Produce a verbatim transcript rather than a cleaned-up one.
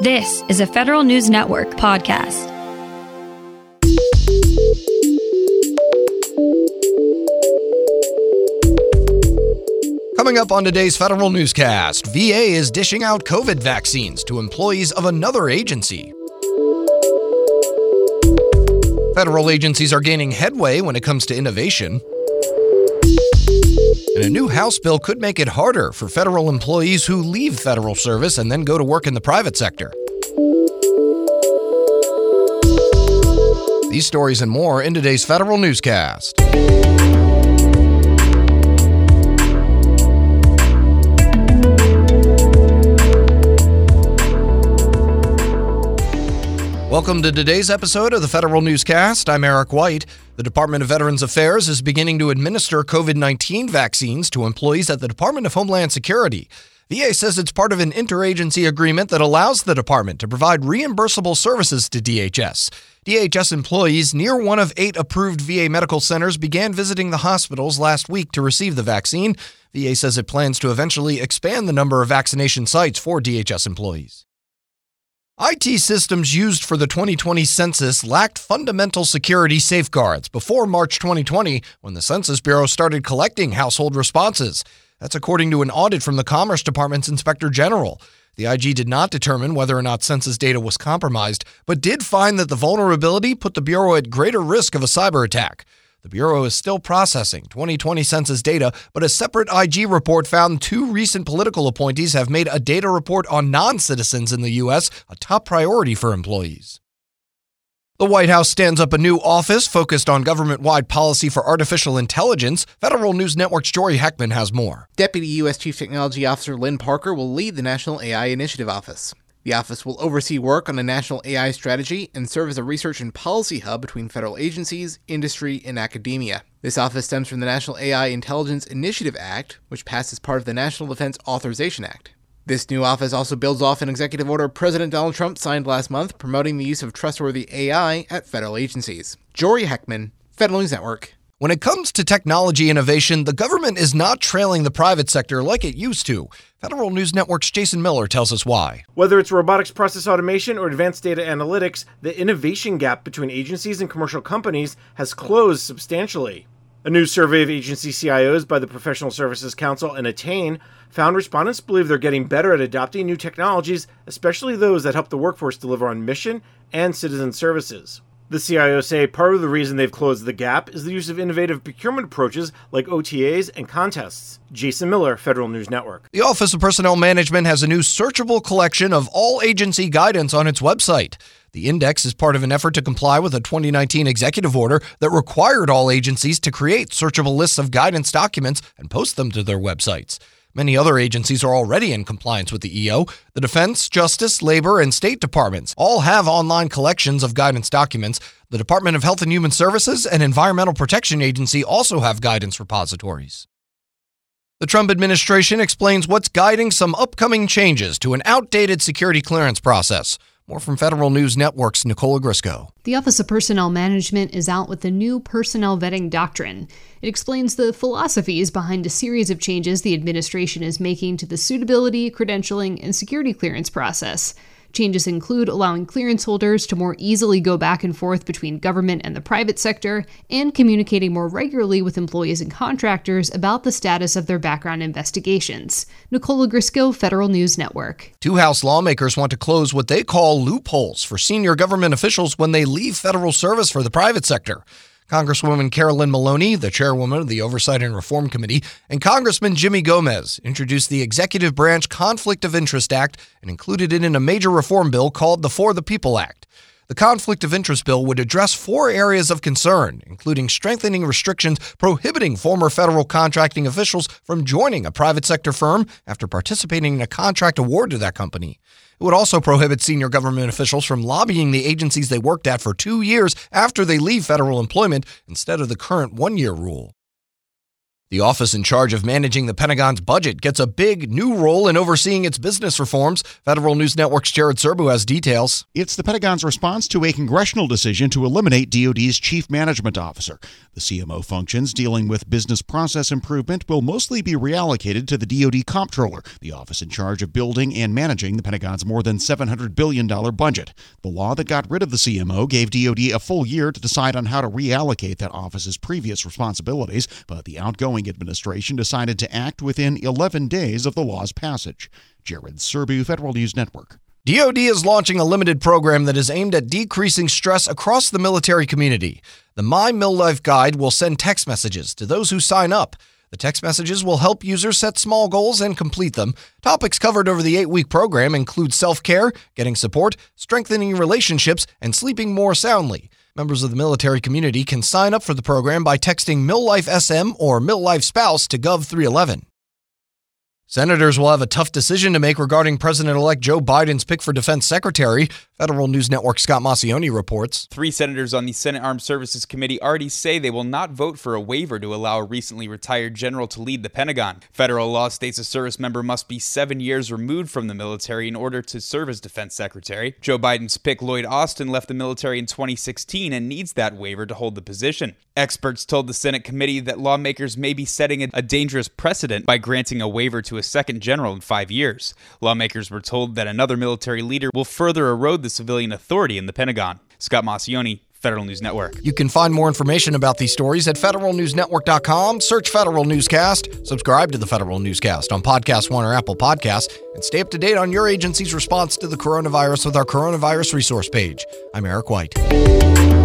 This is a Federal News Network podcast. Coming up on today's Federal Newscast, V A is dishing out COVID vaccines to employees of another agency. Federal agencies are gaining headway when it comes to innovation. And a new House bill could make it harder for federal employees who leave federal service and then go to work in the private sector. These stories and more in today's Federal Newscast. Welcome to today's episode of the Federal Newscast. I'm Eric White. The Department of Veterans Affairs is beginning to administer COVID nineteen vaccines to employees at the Department of Homeland Security. V A says it's part of an interagency agreement that allows the department to provide reimbursable services to D H S. D H S employees near one of eight approved V A medical centers began visiting the hospitals last week to receive the vaccine. V A says it plans to eventually expand the number of vaccination sites for D H S employees. I T systems used for the twenty twenty census lacked fundamental security safeguards before March twenty twenty, when the Census Bureau started collecting household responses. That's according to an audit from the Commerce Department's Inspector General. The I G did not determine whether or not census data was compromised, but did find that the vulnerability put the Bureau at greater risk of a cyber attack. The Bureau is still processing twenty twenty census data, but a separate I G report found two recent political appointees have made a data report on non-citizens in the U S a top priority for employees. The White House stands up a new office focused on government-wide policy for artificial intelligence. Federal News Network's Jory Heckman has more. Deputy U S Chief Technology Officer Lynn Parker will lead the National A I Initiative Office. The office will oversee work on a national A I strategy and serve as a research and policy hub between federal agencies, industry, and academia. This office stems from the National A I Intelligence Initiative Act, which passed as part of the National Defense Authorization Act. This new office also builds off an executive order President Donald Trump signed last month promoting the use of trustworthy A I at federal agencies. Jory Heckman, Federal News Network. When it comes to technology innovation, the government is not trailing the private sector like it used to. Federal News Network's Jason Miller tells us why. Whether it's robotics process automation or advanced data analytics, the innovation gap between agencies and commercial companies has closed substantially. A new survey of agency C I Os by the Professional Services Council and Attain found respondents believe they're getting better at adopting new technologies, especially those that help the workforce deliver on mission and citizen services. The C I Os say part of the reason they've closed the gap is the use of innovative procurement approaches like O T As and contests. Jason Miller, Federal News Network. The Office of Personnel Management has a new searchable collection of all agency guidance on its website. The index is part of an effort to comply with a twenty nineteen executive order that required all agencies to create searchable lists of guidance documents and post them to their websites. Many other agencies are already in compliance with the E O. The Defense, Justice, Labor, and State Departments all have online collections of guidance documents. The Department of Health and Human Services and Environmental Protection Agency also have guidance repositories. The Trump administration explains what's guiding some upcoming changes to an outdated security clearance process. More from Federal News Network's Nicola Grisco. The Office of Personnel Management is out with the new personnel vetting doctrine. It explains the philosophies behind a series of changes the administration is making to the suitability, credentialing, and security clearance process. Changes include allowing clearance holders to more easily go back and forth between government and the private sector, and communicating more regularly with employees and contractors about the status of their background investigations. Nicola Grisco, Federal News Network. Two House lawmakers want to close what they call loopholes for senior government officials when they leave federal service for the private sector. Congresswoman Carolyn Maloney, the chairwoman of the Oversight and Reform Committee, and Congressman Jimmy Gomez introduced the Executive Branch Conflict of Interest Act and included it in a major reform bill called the For the People Act. The Conflict of Interest bill would address four areas of concern, including strengthening restrictions prohibiting former federal contracting officials from joining a private sector firm after participating in a contract award to that company. It would also prohibit senior government officials from lobbying the agencies they worked at for two years after they leave federal employment instead of the current one-year rule. The office in charge of managing the Pentagon's budget gets a big new role in overseeing its business reforms. Federal News Network's Jared Serbu has details. It's the Pentagon's response to a congressional decision to eliminate D O D's chief management officer. The C M O functions dealing with business process improvement will mostly be reallocated to the D O D comptroller, the office in charge of building and managing the Pentagon's more than seven hundred billion dollars budget. The law that got rid of the C M O gave D O D a full year to decide on how to reallocate that office's previous responsibilities, but the outgoing administration decided to act within eleven days of the law's passage. Jared Serbu, Federal News Network. D O D is launching a limited program that is aimed at decreasing stress across the military community. The My Mill Life Guide will send text messages to those who sign up. The text messages will help users set small goals and complete them. Topics covered over the eight-week program include self-care, getting support, strengthening relationships, and sleeping more soundly. Members of the military community can sign up for the program by texting MillLifeSM or MillLifeSpouse to Gov three eleven. Senators will have a tough decision to make regarding President-elect Joe Biden's pick for defense secretary. Federal News Network's Scott Maucione reports. Three senators on the Senate Armed Services Committee already say they will not vote for a waiver to allow a recently retired general to lead the Pentagon. Federal law states a service member must be seven years removed from the military in order to serve as defense secretary. Joe Biden's pick, Lloyd Austin, left the military in twenty sixteen and needs that waiver to hold the position. Experts told the Senate committee that lawmakers may be setting a dangerous precedent by granting a waiver to a second general in five years. Lawmakers were told that another military leader will further erode the civilian authority in the Pentagon. Scott Maucione, Federal News Network. You can find more information about these stories at federal news network dot com. Search Federal Newscast. Subscribe to the Federal Newscast on Podcast One or Apple Podcasts. And stay up to date on your agency's response to the coronavirus with our coronavirus resource page. I'm Eric White.